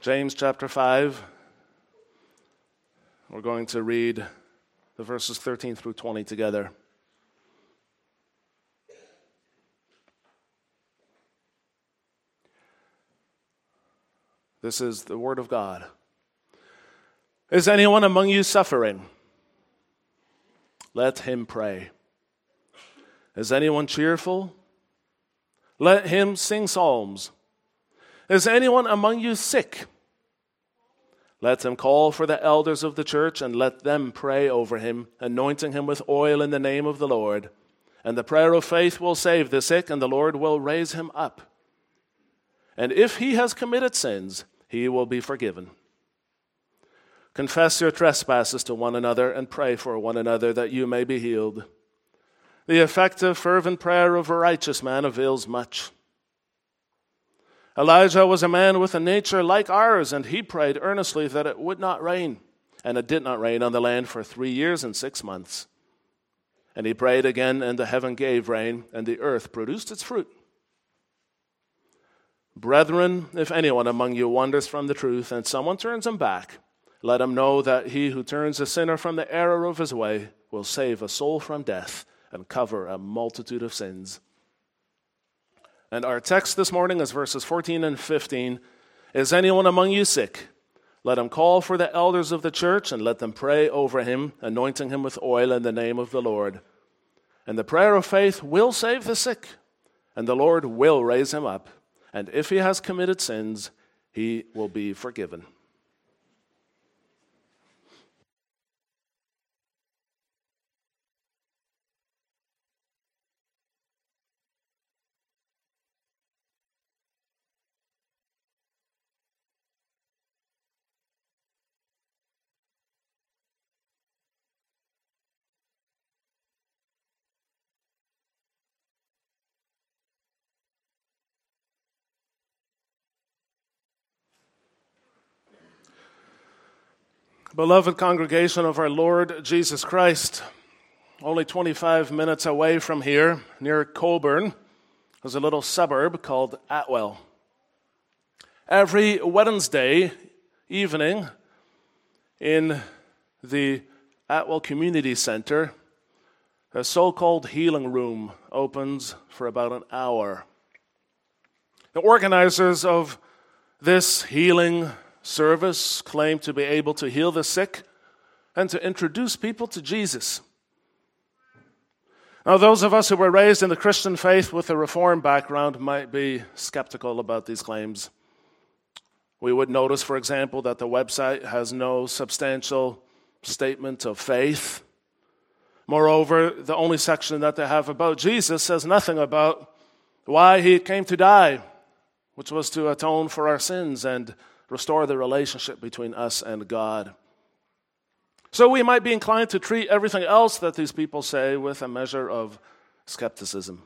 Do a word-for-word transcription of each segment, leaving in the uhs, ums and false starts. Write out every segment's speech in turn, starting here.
James chapter five. We're going to read the verses thirteen through twenty together. This is the word of God. Is anyone among you suffering? Let him pray. Is anyone cheerful? Let him sing psalms. Is anyone among you sick? Let him call for the elders of the church and let them pray over him, anointing him with oil in the name of the Lord. And the prayer of faith will save the sick, and the Lord will raise him up. And if he has committed sins, he will be forgiven. Confess your trespasses to one another and pray for one another that you may be healed. The effective, fervent prayer of a righteous man avails much. Elijah was a man with a nature like ours, and he prayed earnestly that it would not rain. And it did not rain on the land for three years and six months. And he prayed again, and the heaven gave rain, and the earth produced its fruit. Brethren, if anyone among you wanders from the truth, and someone turns him back, let him know that he who turns a sinner from the error of his way will save a soul from death and cover a multitude of sins. And our text this morning is verses fourteen and fifteen. Is anyone among you sick? Let him call for the elders of the church and let them pray over him, anointing him with oil in the name of the Lord. And the prayer of faith will save the sick, and the Lord will raise him up. And if he has committed sins, he will be forgiven. Beloved congregation of our Lord Jesus Christ, only twenty-five minutes away from here, near Coburn, is a little suburb called Atwell. Every Wednesday evening in the Atwell Community Center, a so-called healing room opens for about an hour. The organizers of this healing service claim to be able to heal the sick and to introduce people to Jesus. Now, those of us who were raised in the Christian faith with a Reformed background might be skeptical about these claims. We would notice, for example, that the website has no substantial statement of faith. Moreover, the only section that they have about Jesus says nothing about why he came to die, which was to atone for our sins and restore the relationship between us and God. So we might be inclined to treat everything else that these people say with a measure of skepticism.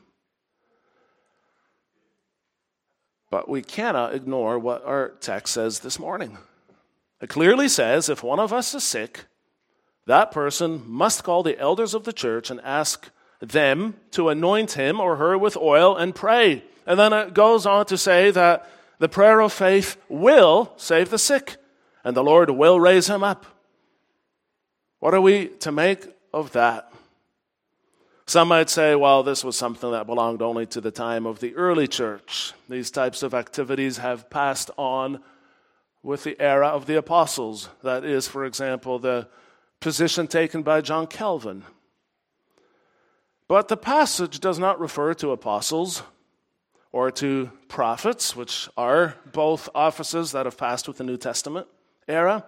But we cannot ignore what our text says this morning. It clearly says if one of us is sick, that person must call the elders of the church and ask them to anoint him or her with oil and pray. And then it goes on to say that the prayer of faith will save the sick, and the Lord will raise him up. What are we to make of that? Some might say, well, this was something that belonged only to the time of the early church. These types of activities have passed on with the era of the apostles. That is, for example, the position taken by John Calvin. But the passage does not refer to apostles or to prophets, which are both offices that have passed with the New Testament era.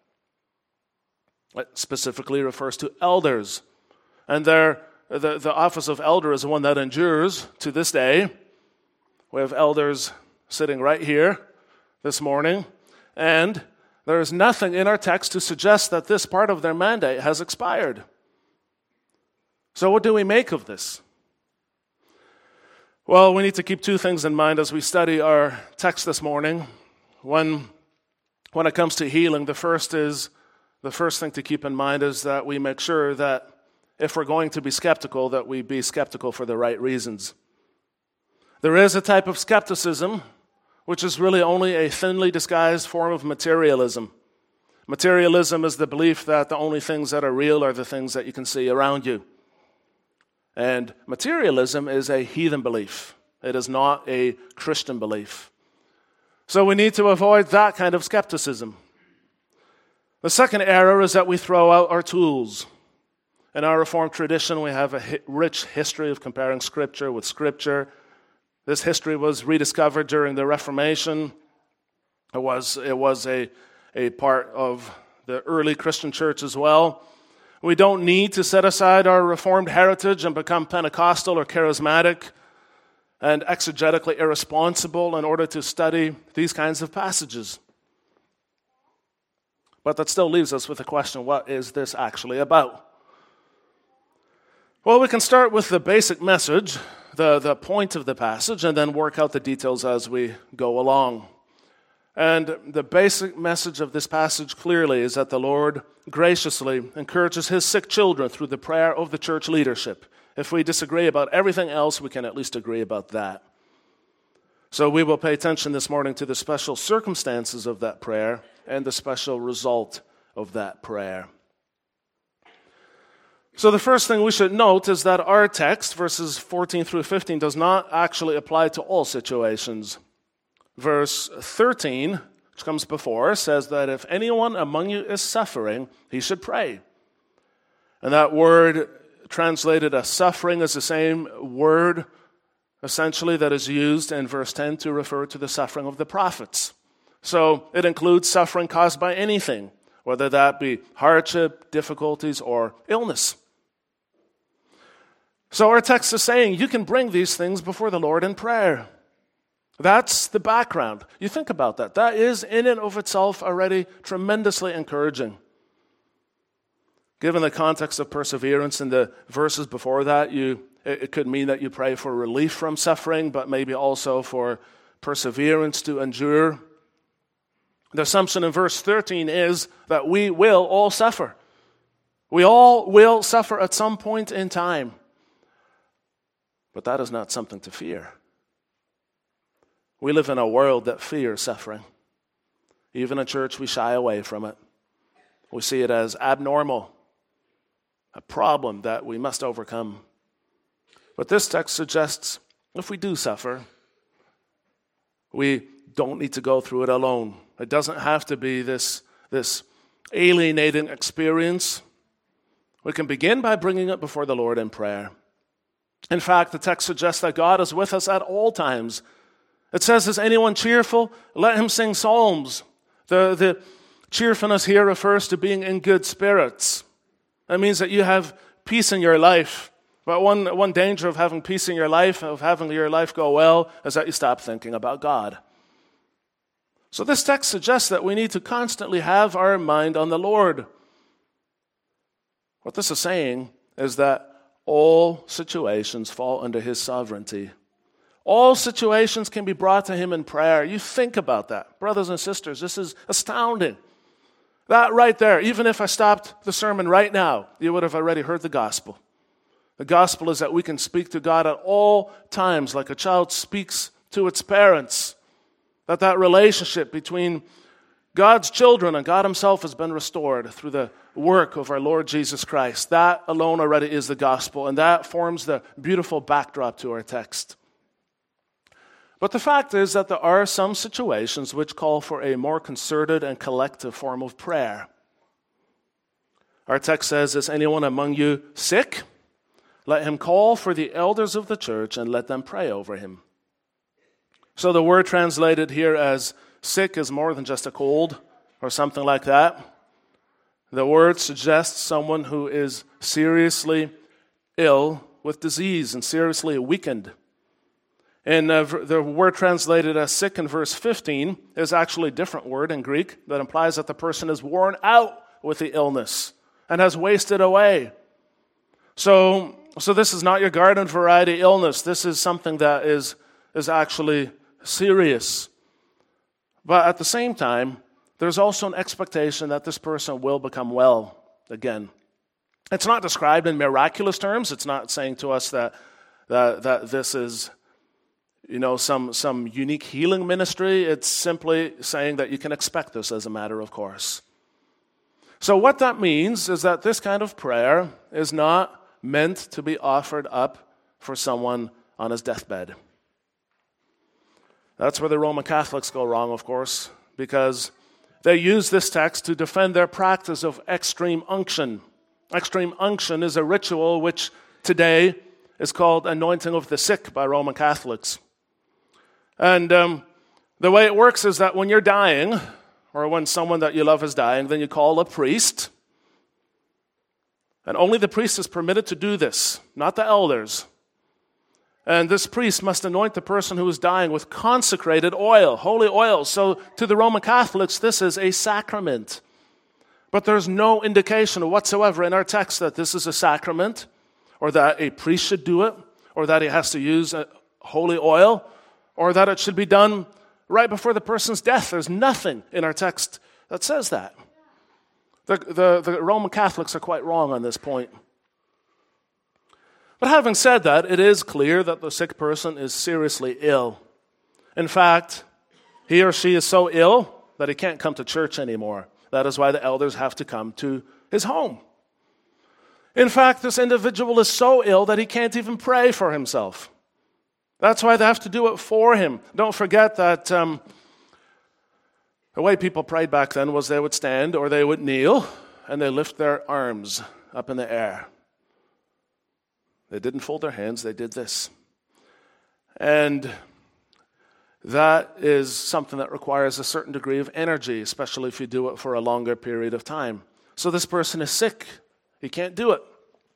It specifically refers to elders. And the, the office of elder is the one that endures to this day. We have elders sitting right here this morning, and there is nothing in our text to suggest that this part of their mandate has expired. So what do we make of this? Well, we need to keep two things in mind as we study our text this morning. When, when it comes to healing, the first is the first thing to keep in mind is that we make sure that if we're going to be skeptical, that we be skeptical for the right reasons. There is a type of skepticism which is really only a thinly disguised form of materialism. Materialism is the belief that the only things that are real are the things that you can see around you. And materialism is a heathen belief. It is not a Christian belief. So we need to avoid that kind of skepticism. The second error is that we throw out our tools. In our Reformed tradition, we have a rich history of comparing Scripture with Scripture. This history was rediscovered during the Reformation. It was, it was a, a part of the early Christian church as well. We don't need to set aside our Reformed heritage and become Pentecostal or charismatic and exegetically irresponsible in order to study these kinds of passages. But that still leaves us with the question, what is this actually about? Well, we can start with the basic message, the, the point of the passage, and then work out the details as we go along. And the basic message of this passage clearly is that the Lord graciously encourages his sick children through the prayer of the church leadership. If we disagree about everything else, we can at least agree about that. So we will pay attention this morning to the special circumstances of that prayer and the special result of that prayer. So the first thing we should note is that our text, verses fourteen through fifteen, does not actually apply to all situations. Verse thirteen, which comes before, says that if anyone among you is suffering, he should pray. And that word translated as suffering is the same word, essentially, that is used in verse ten to refer to the suffering of the prophets. So it includes suffering caused by anything, whether that be hardship, difficulties, or illness. So our text is saying you can bring these things before the Lord in prayer. That's the background. You think about that. That is in and of itself already tremendously encouraging. Given the context of perseverance in the verses before that, you it, it could mean that you pray for relief from suffering, but maybe also for perseverance to endure. The assumption in verse thirteen is that we will all suffer. We all will suffer at some point in time. But that is not something to fear. We live in a world that fears suffering. Even in church, we shy away from it. We see it as abnormal, a problem that we must overcome. But this text suggests if we do suffer, we don't need to go through it alone. It doesn't have to be this, this alienating experience. We can begin by bringing it before the Lord in prayer. In fact, the text suggests that God is with us at all times. It says, is anyone cheerful? Let him sing psalms. The, the cheerfulness here refers to being in good spirits. That means that you have peace in your life. But one, one danger of having peace in your life, of having your life go well, is that you stop thinking about God. So this text suggests that we need to constantly have our mind on the Lord. What this is saying is that all situations fall under his sovereignty. All situations can be brought to him in prayer. You think about that. Brothers and sisters, this is astounding. That right there, even if I stopped the sermon right now, you would have already heard the gospel. The gospel is that we can speak to God at all times like a child speaks to its parents. That that relationship between God's children and God himself has been restored through the work of our Lord Jesus Christ. That alone already is the gospel, and that forms the beautiful backdrop to our text. But the fact is that there are some situations which call for a more concerted and collective form of prayer. Our text says, is anyone among you sick? Let him call for the elders of the church and let them pray over him. So the word translated here as sick is more than just a cold or something like that. The word suggests someone who is seriously ill with disease and seriously weakened. And uh, the word translated as sick in verse fifteen is actually a different word in Greek that implies that the person is worn out with the illness and has wasted away. So, so this is not your garden variety illness. This is something that is, is actually serious. But at the same time, there's also an expectation that this person will become well again. It's not described in miraculous terms. It's not saying to us that that, that this is you know, some, some unique healing ministry. It's simply saying that you can expect this as a matter of course. So what that means is that this kind of prayer is not meant to be offered up for someone on his deathbed. That's where the Roman Catholics go wrong, of course, because they use this text to defend their practice of extreme unction. Extreme unction is a ritual which today is called anointing of the sick by Roman Catholics. And um, the way it works is that when you're dying, or when someone that you love is dying, then you call a priest. And only the priest is permitted to do this, not the elders. And this priest must anoint the person who is dying with consecrated oil, holy oil. So to the Roman Catholics, this is a sacrament. But there's no indication whatsoever in our text that this is a sacrament, or that a priest should do it, or that he has to use a holy oil, or that it should be done right before the person's death. There's nothing in our text that says that. The, the, the Roman Catholics are quite wrong on this point. But having said that, it is clear that the sick person is seriously ill. In fact, he or she is so ill that he can't come to church anymore. That is why the elders have to come to his home. In fact, this individual is so ill that he can't even pray for himself. That's why they have to do it for him. Don't forget that um, the way people prayed back then was they would stand or they would kneel and they lift their arms up in the air. They didn't fold their hands, they did this. And that is something that requires a certain degree of energy, especially if you do it for a longer period of time. So this person is sick. He can't do it.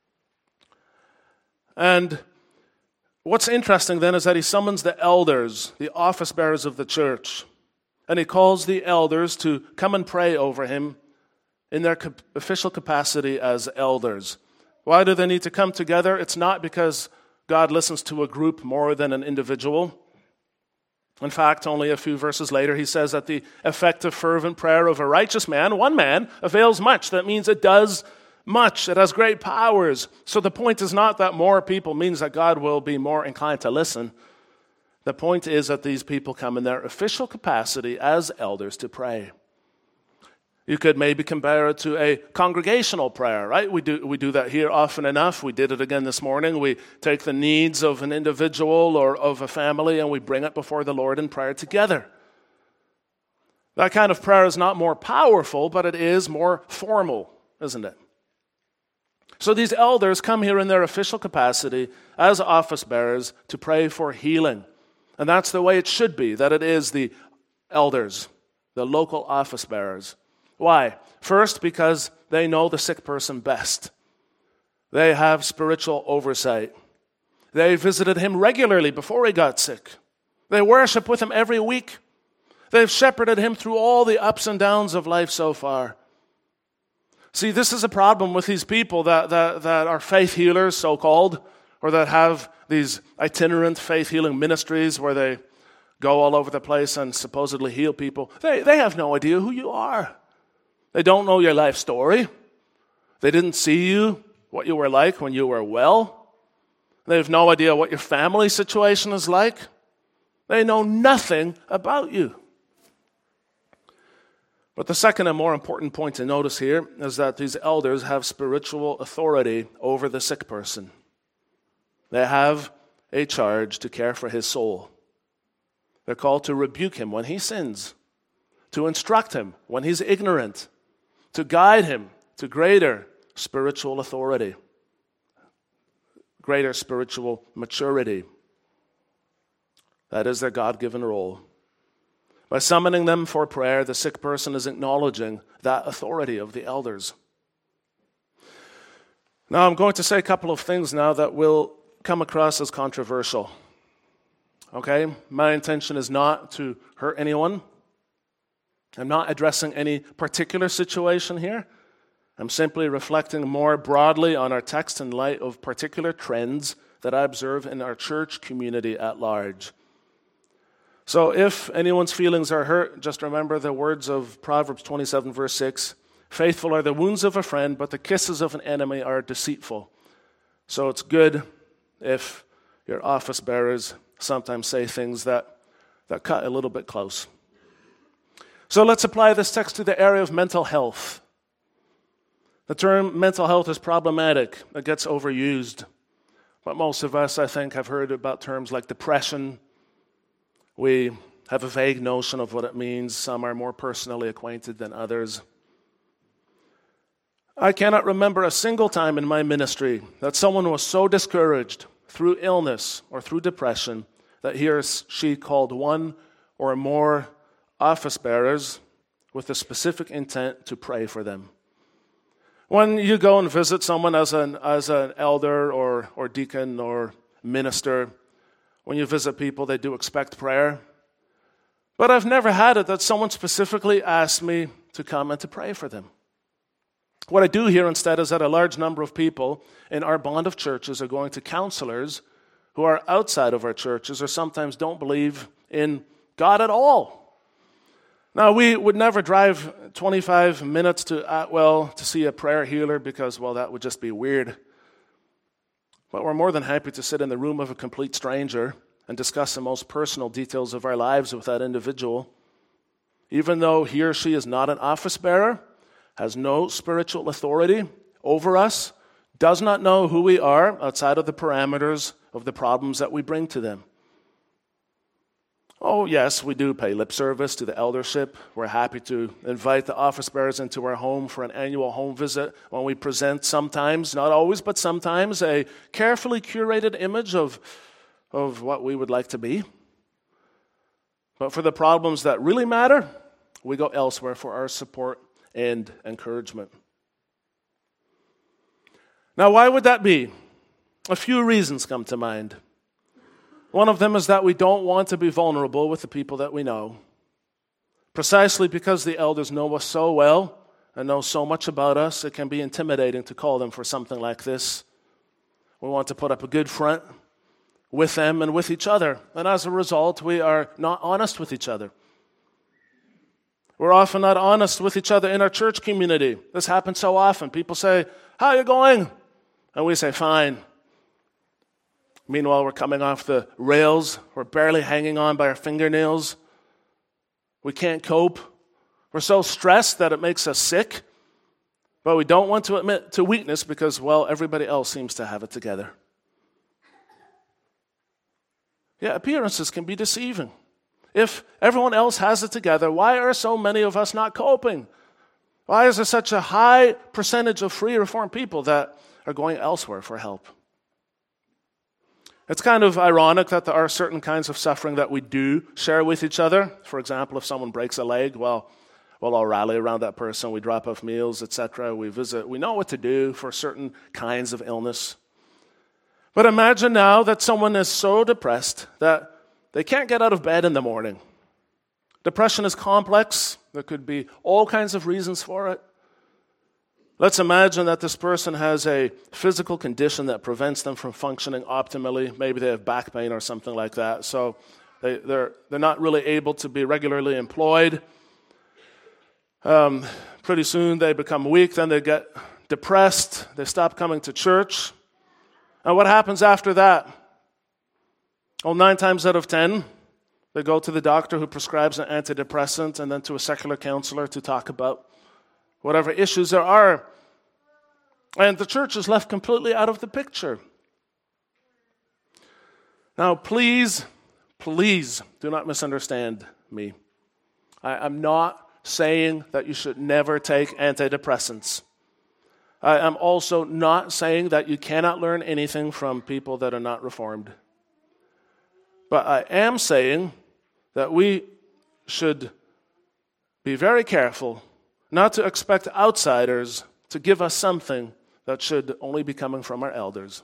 And what's interesting then is that he summons the elders, the office bearers of the church, and he calls the elders to come and pray over him in their official capacity as elders. Why do they need to come together? It's not because God listens to a group more than an individual. In fact, only a few verses later, he says that the effective, fervent prayer of a righteous man, one man, avails much. That means it does much. It has great powers. So the point is not that more people means that God will be more inclined to listen. The point is that these people come in their official capacity as elders to pray. You could maybe compare it to a congregational prayer, right? We do we do that here often enough. We did it again this morning. We take the needs of an individual or of a family and we bring it before the Lord in prayer together. That kind of prayer is not more powerful, but it is more formal, isn't it? So these elders come here in their official capacity as office bearers to pray for healing. And that's the way it should be, that it is the elders, the local office bearers. Why? First, because they know the sick person best. They have spiritual oversight. They visited him regularly before he got sick. They worship with him every week. They've shepherded him through all the ups and downs of life so far. See, this is a problem with these people that, that, that are faith healers, so-called, or that have these itinerant faith healing ministries where they go all over the place and supposedly heal people. They, they have no idea who you are. They don't know your life story. They didn't see you, what you were like when you were well. They have no idea what your family situation is like. They know nothing about you. But the second and more important point to notice here is that these elders have spiritual authority over the sick person. They have a charge to care for his soul. They're called to rebuke him when he sins, to instruct him when he's ignorant, to guide him to greater spiritual authority, greater spiritual maturity. That is their God-given role. By summoning them for prayer, the sick person is acknowledging that authority of the elders. Now, I'm going to say a couple of things now that will come across as controversial. Okay? My intention is not to hurt anyone. I'm not addressing any particular situation here. I'm simply reflecting more broadly on our text in light of particular trends that I observe in our church community at large. So if anyone's feelings are hurt, just remember the words of Proverbs twenty-seven, verse six. Faithful are the wounds of a friend, but the kisses of an enemy are deceitful. So it's good if your office bearers sometimes say things that, that cut a little bit close. So let's apply this text to the area of mental health. The term mental health is problematic. It gets overused. But most of us, I think, have heard about terms like depression. We have a vague notion of what it means. Some are more personally acquainted than others. I cannot remember a single time in my ministry that someone was so discouraged through illness or through depression that he or she called one or more office bearers with a specific intent to pray for them. When you go and visit someone as an as an elder or, or deacon or minister, when you visit people, they do expect prayer. But I've never had it that someone specifically asked me to come and to pray for them. What I do here instead is that a large number of people in our bond of churches are going to counselors who are outside of our churches or sometimes don't believe in God at all. Now, we would never drive twenty-five minutes to Atwell to see a prayer healer because, well, that would just be weird. But we're more than happy to sit in the room of a complete stranger and discuss the most personal details of our lives with that individual. Even though he or she is not an office bearer, has no spiritual authority over us, does not know who we are outside of the parameters of the problems that we bring to them. Oh, yes, we do pay lip service to the eldership. We're happy to invite the office bearers into our home for an annual home visit when we present sometimes, not always, but sometimes, a carefully curated image of, of what we would like to be. But for the problems that really matter, we go elsewhere for our support and encouragement. Now, why would that be? A few reasons come to mind. One of them is that we don't want to be vulnerable with the people that we know. Precisely because the elders know us so well and know so much about us, it can be intimidating to call them for something like this. We want to put up a good front with them and with each other. And as a result, we are not honest with each other. We're often not honest with each other in our church community. This happens so often. People say, "How are you going?" And we say, "Fine." Meanwhile, we're coming off the rails. We're barely hanging on by our fingernails. We can't cope. We're so stressed that it makes us sick. But we don't want to admit to weakness because, well, everybody else seems to have it together. Yeah, appearances can be deceiving. If everyone else has it together, why are so many of us not coping? Why is there such a high percentage of free Reformed people that are going elsewhere for help? It's kind of ironic that there are certain kinds of suffering that we do share with each other. For example, if someone breaks a leg, well, we'll all rally around that person. We drop off meals, et cetera. We visit. We know what to do for certain kinds of illness. But imagine now that someone is so depressed that they can't get out of bed in the morning. Depression is complex. There could be all kinds of reasons for it. Let's imagine that this person has a physical condition that prevents them from functioning optimally. Maybe they have back pain or something like that. So they, they're, they're not really able to be regularly employed. Um, pretty soon they become weak. Then they get depressed. They stop coming to church. And what happens after that? Well, nine times out of ten, they go to the doctor who prescribes an antidepressant and then to a secular counselor to talk about whatever issues there are. And the church is left completely out of the picture. Now, please, please do not misunderstand me. I, I'm not saying that you should never take antidepressants. I am also not saying that you cannot learn anything from people that are not Reformed. But I am saying that we should be very careful not to expect outsiders to give us something that should only be coming from our elders.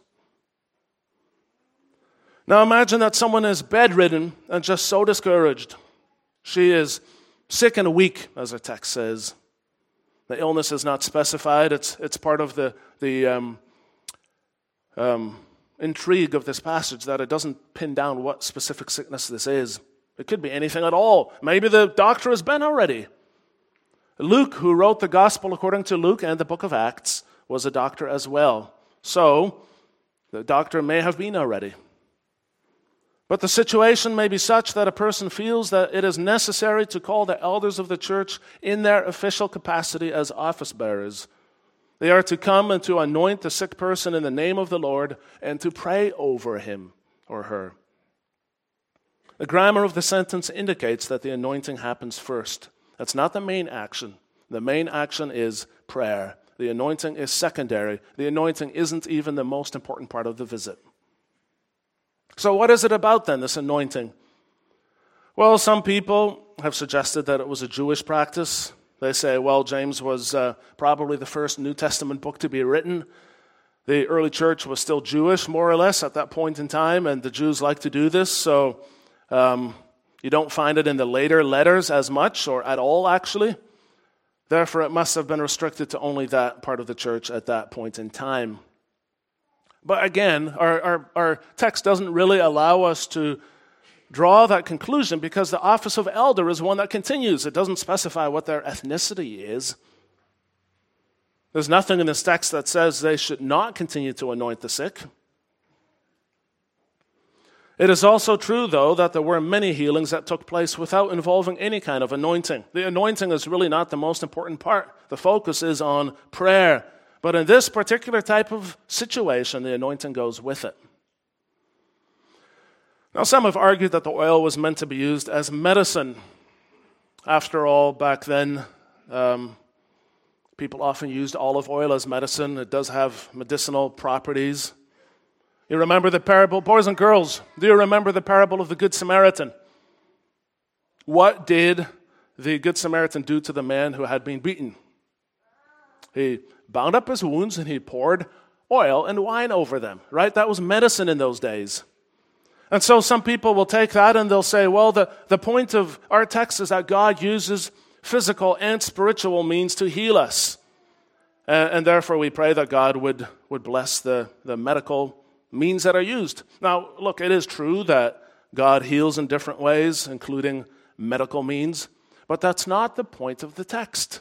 Now imagine that someone is bedridden and just so discouraged. She is sick and weak, as our text says. The illness is not specified. It's, it's part of the, the um, um, intrigue of this passage that it doesn't pin down what specific sickness this is. It could be anything at all. Maybe the doctor has been already. Luke, who wrote the Gospel according to Luke and the book of Acts, was a doctor as well. So, the doctor may have been already. But the situation may be such that a person feels that it is necessary to call the elders of the church in their official capacity as office bearers. They are to come and to anoint the sick person in the name of the Lord and to pray over him or her. The grammar of the sentence indicates that the anointing happens first. That's not the main action. The main action is prayer. The anointing is secondary. The anointing isn't even the most important part of the visit. So what is it about then, this anointing? Well, some people have suggested that it was a Jewish practice. They say, well, James was uh, probably the first New Testament book to be written. The early church was still Jewish, more or less, at that point in time, and the Jews like to do this, so um, you don't find it in the later letters as much, or at all, actually. Therefore, it must have been restricted to only that part of the church at that point in time. But again, our, our, our text doesn't really allow us to draw that conclusion because the office of elder is one that continues. It doesn't specify what their ethnicity is. There's nothing in this text that says they should not continue to anoint the sick. It is also true, though, that there were many healings that took place without involving any kind of anointing. The anointing is really not the most important part. The focus is on prayer. But in this particular type of situation, the anointing goes with it. Now, some have argued that the oil was meant to be used as medicine. After all, back then, um, people often used olive oil as medicine. It does have medicinal properties. You remember the parable, boys and girls, do you remember the parable of the Good Samaritan? What did the Good Samaritan do to the man who had been beaten? He bound up his wounds and he poured oil and wine over them, right? That was medicine in those days. And so some people will take that and they'll say, well, the, the point of our text is that God uses physical and spiritual means to heal us. And, and therefore we pray that God would, would bless the, the medical means that are used. Now, look, it is true that God heals in different ways, including medical means, but that's not the point of the text.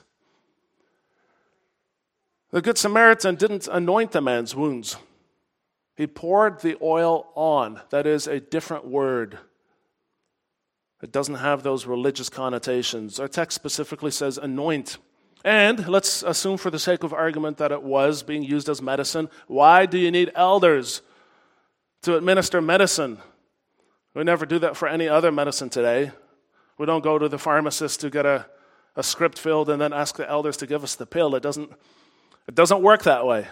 The Good Samaritan didn't anoint the man's wounds. He poured the oil on. That is a different word. It doesn't have those religious connotations. Our text specifically says anoint. And let's assume for the sake of argument that it was being used as medicine. Why do you need elders to administer medicine? We never do that for any other medicine today. We don't go to the pharmacist to get a, a script filled and then ask the elders to give us the pill. It doesn't, it doesn't work that way.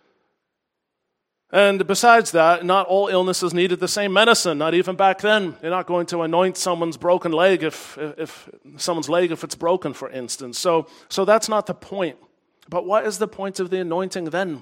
And besides that, not all illnesses needed the same medicine, not even back then. You're not going to anoint someone's broken leg if, if someone's leg if it's broken, for instance. So, so that's not the point. But what is the point of the anointing then?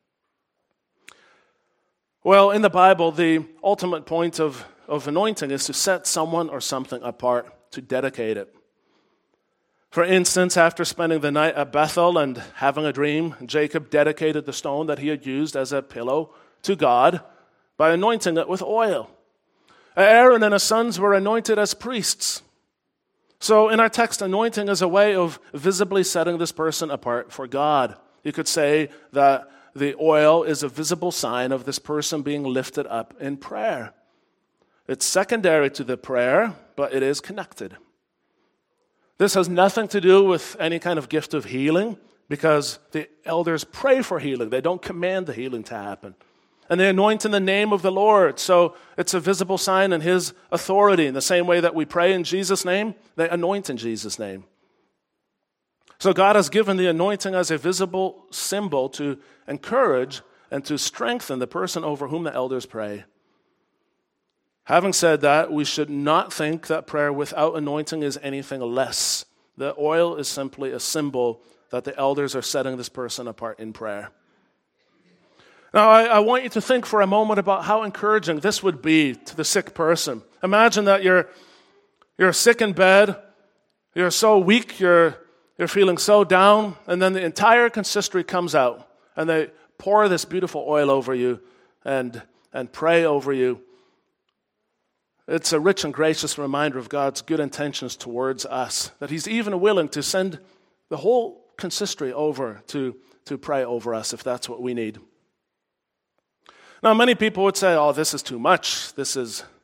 Well, in the Bible, the ultimate point of, of anointing is to set someone or something apart, to dedicate it. For instance, after spending the night at Bethel and having a dream, Jacob dedicated the stone that he had used as a pillow to God by anointing it with oil. Aaron and his sons were anointed as priests. So in our text, anointing is a way of visibly setting this person apart for God. You could say that the oil is a visible sign of this person being lifted up in prayer. It's secondary to the prayer, but it is connected. This has nothing to do with any kind of gift of healing, because the elders pray for healing. They don't command the healing to happen. And they anoint in the name of the Lord. So it's a visible sign in his authority. In the same way that we pray in Jesus' name, they anoint in Jesus' name. So God has given the anointing as a visible symbol to encourage and to strengthen the person over whom the elders pray. Having said that, we should not think that prayer without anointing is anything less. The oil is simply a symbol that the elders are setting this person apart in prayer. Now, I, I want you to think for a moment about how encouraging this would be to the sick person. Imagine that you're you're sick in bed, you're so weak, you're you're feeling so down, and then the entire consistory comes out, and they pour this beautiful oil over you and and pray over you. It's a rich and gracious reminder of God's good intentions towards us, that he's even willing to send the whole consistory over to, to pray over us if that's what we need. Now, many people would say, oh, this is too much. This is,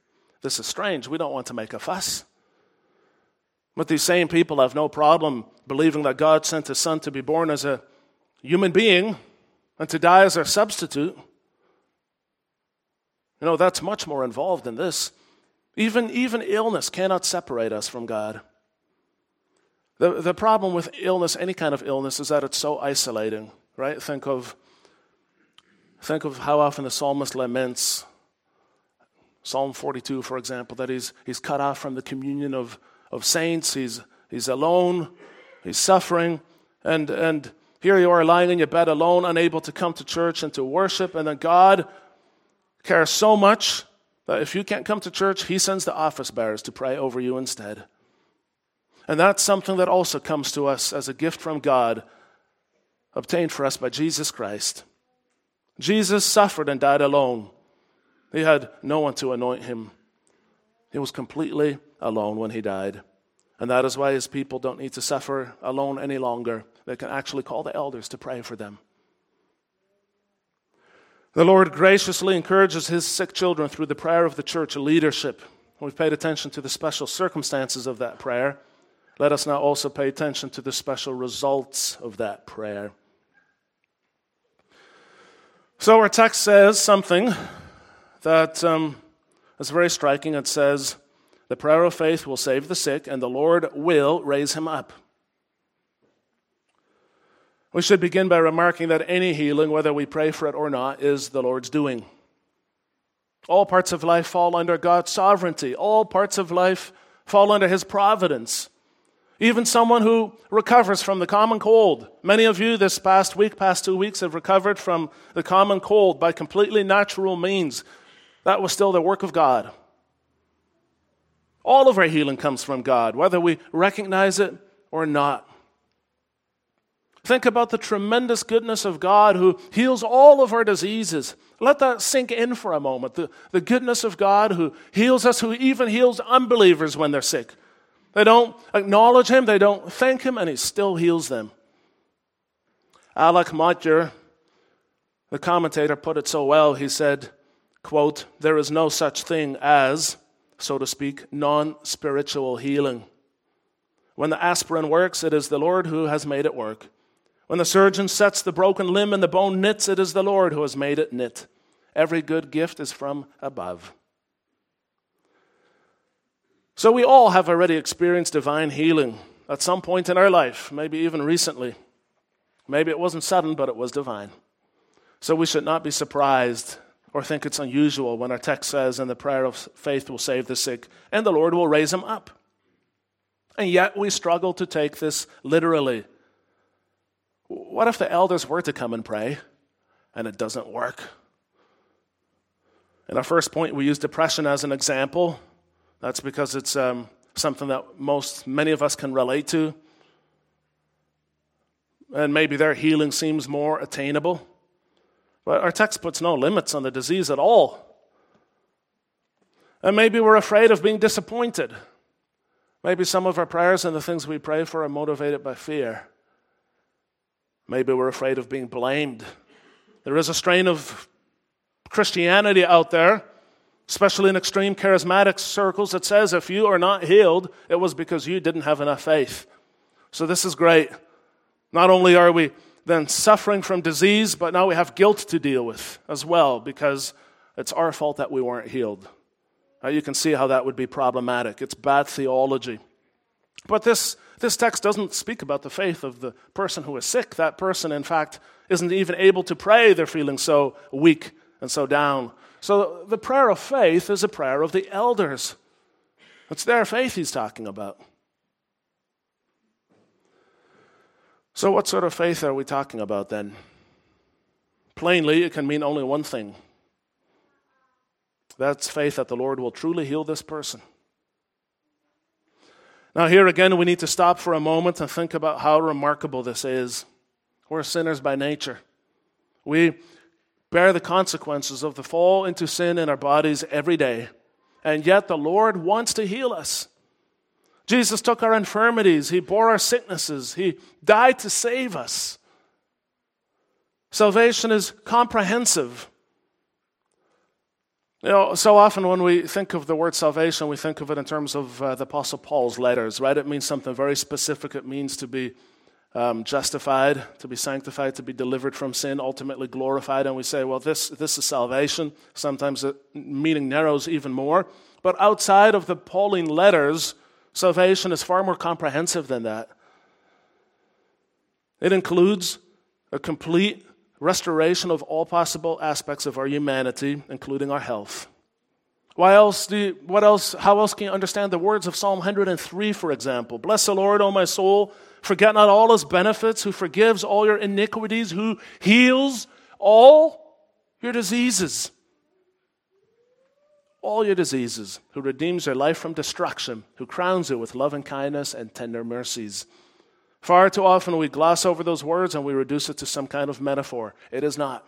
This is strange. We don't want to make a fuss. But these same people have no problem believing that God sent his son to be born as a human being and to die as our substitute. You know, that's much more involved in this. Even, even illness cannot separate us from God. The, the problem with illness, any kind of illness, is that it's so isolating, right? Think of, think of how often the psalmist laments, Psalm forty-two, for example, that he's, he's cut off from the communion of, of saints. He's, he's alone. He's suffering. And, and here you are lying in your bed alone, unable to come to church and to worship. And then God cares so much that if you can't come to church, he sends the office bearers to pray over you instead. And that's something that also comes to us as a gift from God, obtained for us by Jesus Christ. Jesus suffered and died alone. He had no one to anoint him. He was completely alone when he died. And that is why his people don't need to suffer alone any longer. They can actually call the elders to pray for them. The Lord graciously encourages his sick children through the prayer of the church leadership. We've paid attention to the special circumstances of that prayer. Let us now also pay attention to the special results of that prayer. So our text says something that um, is very striking. It says, the prayer of faith will save the sick, and the Lord will raise him up. We should begin by remarking that any healing, whether we pray for it or not, is the Lord's doing. All parts of life fall under God's sovereignty. All parts of life fall under his providence. Even someone who recovers from the common cold. Many of you this past week, past two weeks, have recovered from the common cold by completely natural means. That was still the work of God. All of our healing comes from God, whether we recognize it or not. Think about the tremendous goodness of God who heals all of our diseases. Let that sink in for a moment. The, the goodness of God who heals us, who even heals unbelievers when they're sick. They don't acknowledge him, they don't thank him, and he still heals them. Alec Motyer, the commentator, put it so well. He said, quote, there is no such thing as, so to speak, non-spiritual healing. When the aspirin works, it is the Lord who has made it work. When the surgeon sets the broken limb and the bone knits, it is the Lord who has made it knit. Every good gift is from above. So we all have already experienced divine healing at some point in our life, maybe even recently. Maybe it wasn't sudden, but it was divine. So we should not be surprised or think it's unusual when our text says, and the prayer of faith will save the sick, and the Lord will raise him up. And yet we struggle to take this literally. What if the elders were to come and pray, and it doesn't work? In our first point, we use depression as an example. That's because it's um, something that most, many of us can relate to. And maybe their healing seems more attainable. But our text puts no limits on the disease at all. And maybe we're afraid of being disappointed. Maybe some of our prayers and the things we pray for are motivated by fear. Maybe we're afraid of being blamed. There is a strain of Christianity out there, especially in extreme charismatic circles, that says if you are not healed, it was because you didn't have enough faith. So this is great. Not only are we then suffering from disease, but now we have guilt to deal with as well, because it's our fault that we weren't healed. Now you can see how that would be problematic. It's bad theology. But this, this text doesn't speak about the faith of the person who is sick. That person, in fact, isn't even able to pray. They're feeling so weak and so down. So the prayer of faith is a prayer of the elders. It's their faith he's talking about. So what sort of faith are we talking about then? Plainly, it can mean only one thing. That's faith that the Lord will truly heal this person. Now here again, we need to stop for a moment and think about how remarkable this is. We're sinners by nature. We bear the consequences of the fall into sin in our bodies every day. And yet the Lord wants to heal us. Jesus took our infirmities. He bore our sicknesses. He died to save us. Salvation is comprehensive. You know, so often when we think of the word salvation, we think of it in terms of uh, the Apostle Paul's letters, right? It means something very specific. It means to be um, justified, to be sanctified, to be delivered from sin, ultimately glorified. And we say, well, this, this is salvation. Sometimes the meaning narrows even more. But outside of the Pauline letters, salvation is far more comprehensive than that. It includes a complete restoration of all possible aspects of our humanity, including our health. Why else do you, what else, how else can you understand the words of Psalm one hundred three, for example? Bless the Lord, O my soul, forget not all his benefits, who forgives all your iniquities, who heals all your diseases. All your diseases, who redeems your life from destruction, who crowns you with loving kindness and tender mercies. Far too often we gloss over those words and we reduce it to some kind of metaphor. It is not.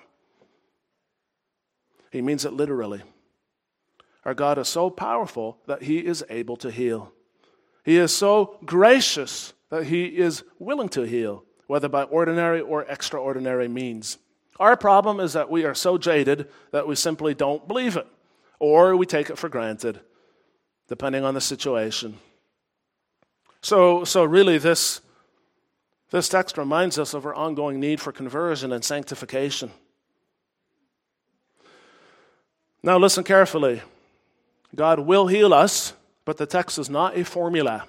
He means it literally. Our God is so powerful that he is able to heal. He is so gracious that he is willing to heal, whether by ordinary or extraordinary means. Our problem is that we are so jaded that we simply don't believe it, or we take it for granted, depending on the situation. So, so really this This text reminds us of our ongoing need for conversion and sanctification. Now listen carefully. God will heal us, but the text is not a formula.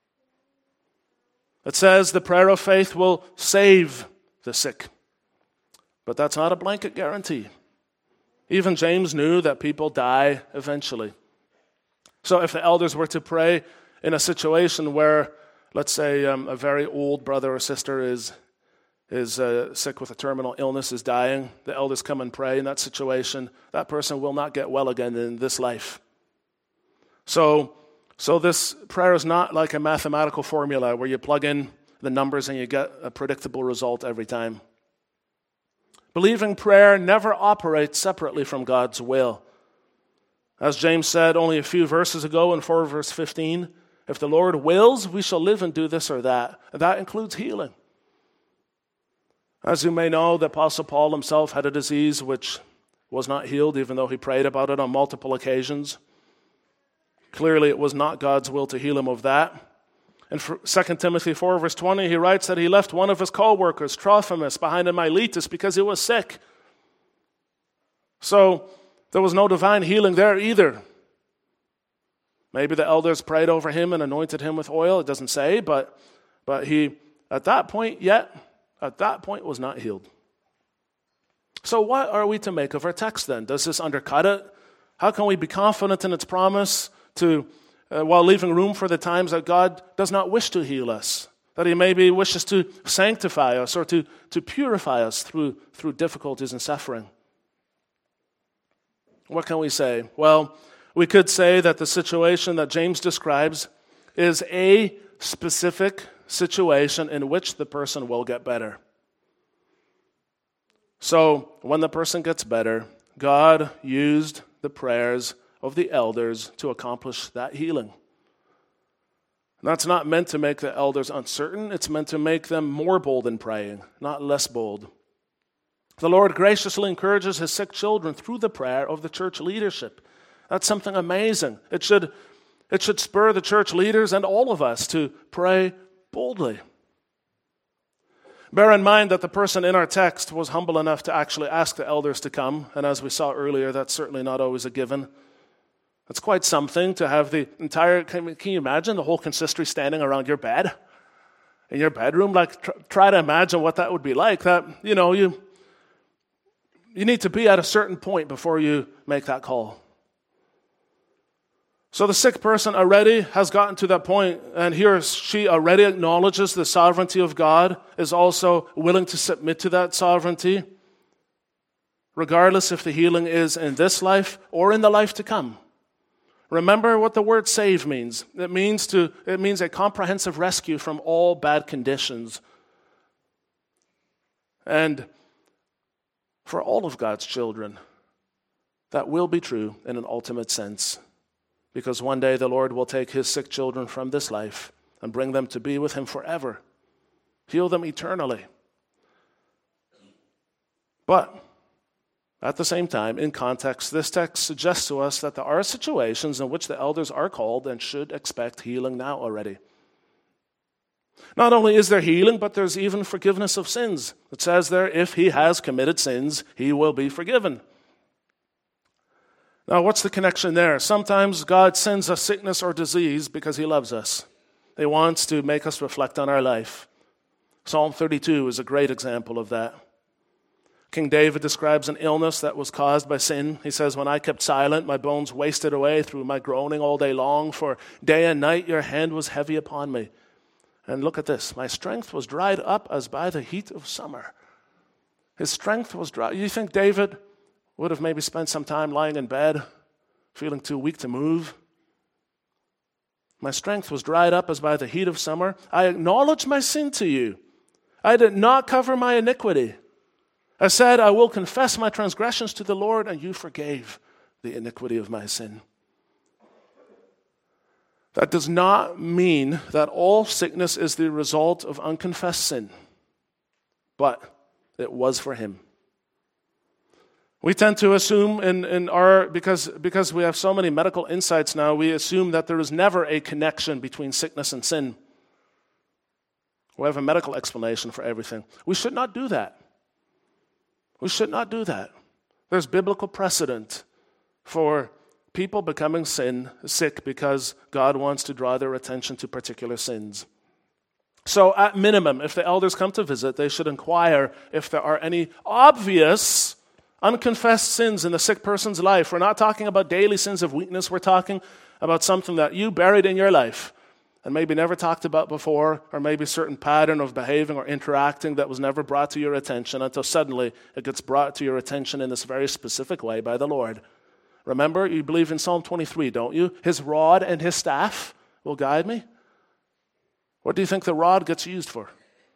It says the prayer of faith will save the sick, but that's not a blanket guarantee. Even James knew that people die eventually. So if the elders were to pray in a situation where, let's say um, a very old brother or sister is is uh, sick with a terminal illness, is dying. The elders come and pray in that situation. That person will not get well again in this life. So, so this prayer is not like a mathematical formula where you plug in the numbers and you get a predictable result every time. Believing prayer never operates separately from God's will. As James said only a few verses ago in four verse fifteen, if the Lord wills, we shall live and do this or that. And that includes healing. As you may know, the Apostle Paul himself had a disease which was not healed, even though he prayed about it on multiple occasions. Clearly, it was not God's will to heal him of that. In Second Timothy four, verse twenty, he writes that he left one of his co-workers, Trophimus, behind in Miletus because he was sick. So, there was no divine healing there either. Maybe the elders prayed over him and anointed him with oil. It doesn't say, but but he, at that point yet, at that point was not healed. So what are we to make of our text then? Does this undercut it? How can we be confident in its promise to, uh, while leaving room for the times that God does not wish to heal us, that he maybe wishes to sanctify us or to, to purify us through, through difficulties and suffering? What can we say? Well, we could say that the situation that James describes is a specific situation in which the person will get better. So, when the person gets better, God used the prayers of the elders to accomplish that healing. And that's not meant to make the elders uncertain. It's meant to make them more bold in praying, not less bold. The Lord graciously encourages his sick children through the prayer of the church leadership. That's something amazing. It should, it should spur the church leaders and all of us to pray boldly. Bear in mind that the person in our text was humble enough to actually ask the elders to come, and as we saw earlier, that's certainly not always a given. It's quite something to have the entire, can, can you imagine the whole consistory standing around your bed, in your bedroom? Like, tr- try to imagine what that would be like. That, you know, you, you need to be at a certain point before you make that call. So the sick person already has gotten to that point, and he or she already acknowledges the sovereignty of God, is also willing to submit to that sovereignty, regardless if the healing is in this life or in the life to come. Remember what the word save means. It means to it means a comprehensive rescue from all bad conditions. And for all of God's children, that will be true in an ultimate sense. Because one day the Lord will take his sick children from this life and bring them to be with him forever. Heal them eternally. But At the same time, in context, this text suggests to us that there are situations in which the elders are called and should expect healing now already. Not only is there healing, but there's even forgiveness of sins. It says there, if he has committed sins, he will be forgiven. Now, what's the connection there? Sometimes God sends us sickness or disease because he loves us. He wants to make us reflect on our life. Psalm thirty-two is a great example of that. King David describes an illness that was caused by sin. He says, when I kept silent, my bones wasted away through my groaning all day long, for day and night your hand was heavy upon me. And look at this. My strength was dried up as by the heat of summer. His strength was dry. You think David would have maybe spent some time lying in bed, feeling too weak to move? My strength was dried up as by the heat of summer. I acknowledged my sin to you. I did not cover my iniquity. I said, I will confess my transgressions to the Lord, and you forgave the iniquity of my sin. That does not mean that all sickness is the result of unconfessed sin, but it was for him. We tend to assume in, in our, because, because we have so many medical insights now, we assume that there is never a connection between sickness and sin. We have a medical explanation for everything. We should not do that. We should not do that. There's biblical precedent for people becoming sin, sick because God wants to draw their attention to particular sins. So at minimum, if the elders come to visit, they should inquire if there are any obvious unconfessed sins in the sick person's life. We're not talking about daily sins of weakness. We're talking about something that you buried in your life and maybe never talked about before, or maybe a certain pattern of behaving or interacting that was never brought to your attention until suddenly it gets brought to your attention in this very specific way by the Lord. Remember, you believe in Psalm twenty-three, don't you? His rod and his staff will guide me. What do you think the rod gets used for?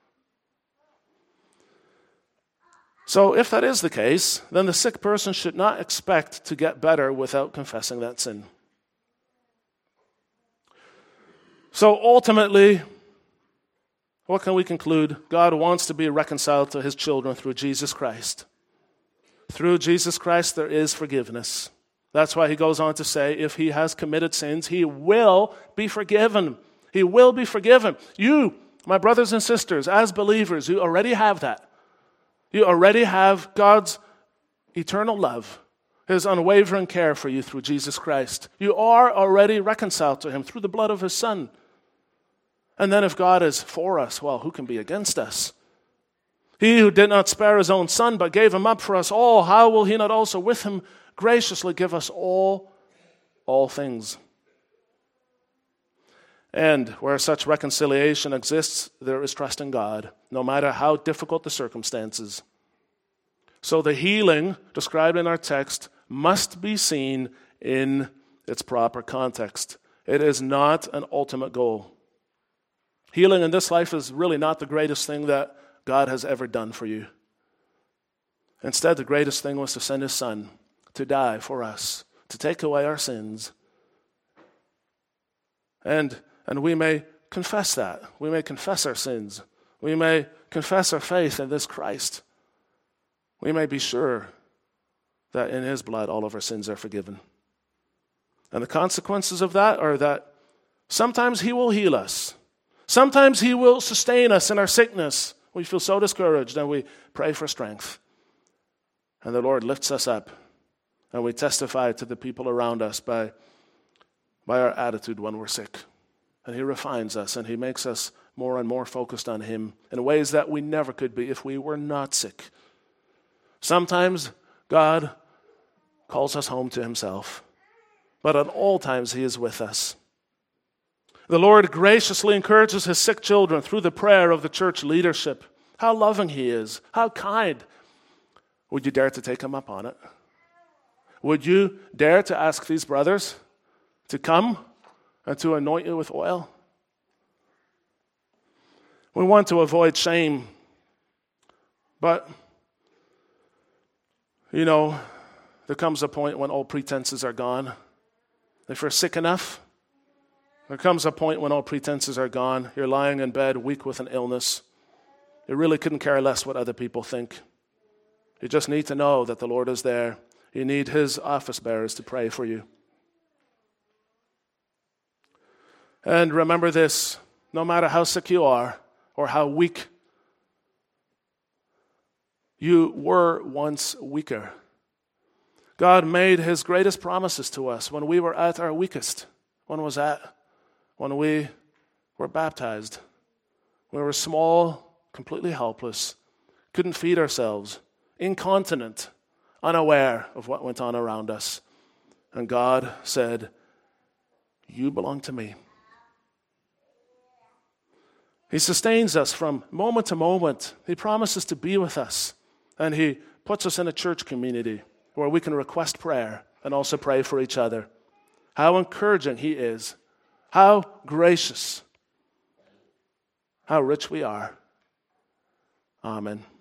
So if that is the case, then the sick person should not expect to get better without confessing that sin. So ultimately, what can we conclude? God wants to be reconciled to his children through Jesus Christ. Through Jesus Christ, there is forgiveness. That's why he goes on to say, if he has committed sins, he will be forgiven. He will be forgiven. You, my brothers and sisters, as believers, you already have that. You already have God's eternal love, his unwavering care for you through Jesus Christ. You are already reconciled to him through the blood of his Son. And then if God is for us, well, who can be against us? He who did not spare his own Son, but gave him up for us all, how will he not also with him graciously give us all, all things? And where such reconciliation exists, there is trust in God, no matter how difficult the circumstances. So the healing described in our text must be seen in its proper context. It is not an ultimate goal. Healing in this life is really not the greatest thing that God has ever done for you. Instead, the greatest thing was to send his Son to die for us, to take away our sins. And, and we may confess that. We may confess our sins. We may confess our faith in this Christ. We may be sure that in his blood all of our sins are forgiven. And the consequences of that are that sometimes he will heal us. Sometimes he will sustain us in our sickness. We feel so discouraged and we pray for strength. And the Lord lifts us up. And we testify to the people around us by, by our attitude when we're sick. And he refines us and he makes us more and more focused on him in ways that we never could be if we were not sick. Sometimes God calls us home to himself. But at all times he is with us. The Lord graciously encourages his sick children through the prayer of the church leadership. How loving he is. How kind. Would you dare to take him up on it? Would you dare to ask these brothers to come and to anoint you with oil? We want to avoid shame. But, you know, there comes a point when all pretenses are gone. If you're sick enough, there comes a point when all pretenses are gone. You're lying in bed, weak with an illness. You really couldn't care less what other people think. You just need to know that the Lord is there. You need his office bearers to pray for you. And remember this, no matter how sick you are or how weak, you were once weaker. God made his greatest promises to us when we were at our weakest. When was that? When we were baptized. We were small, completely helpless, couldn't feed ourselves, incontinent, unaware of what went on around us. And God said, you belong to me. He sustains us from moment to moment. He promises to be with us. And he puts us in a church community where we can request prayer and also pray for each other. How encouraging he is. How gracious. How rich we are. Amen.